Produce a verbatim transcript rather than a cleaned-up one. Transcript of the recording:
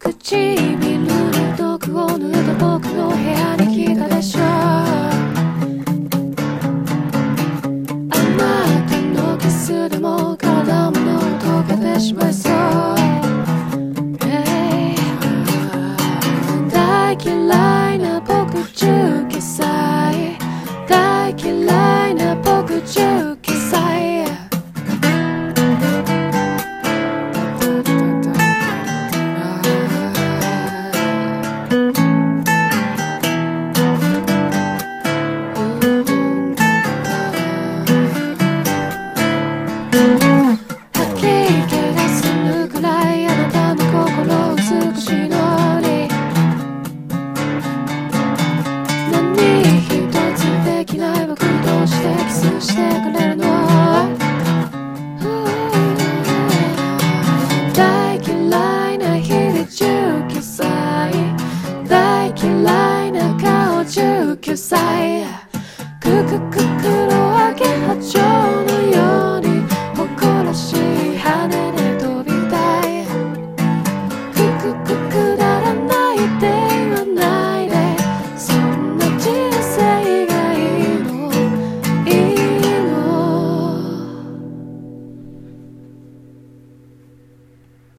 唇に毒を塗った僕の部屋に来たでしょう。あなたのキスでも体もの溶けてしまいそう。大嫌いな僕じゅうきゅうさい、大嫌いな僕じゅうきゅうさい。吐き気がするくらいあなたの心美しいのに、何一つできない僕どうしてキスしてくれるの。大嫌いな日々じゅうきゅうさい、大嫌いな顔じゅうきゅうさい。くくく黒揚げ八丁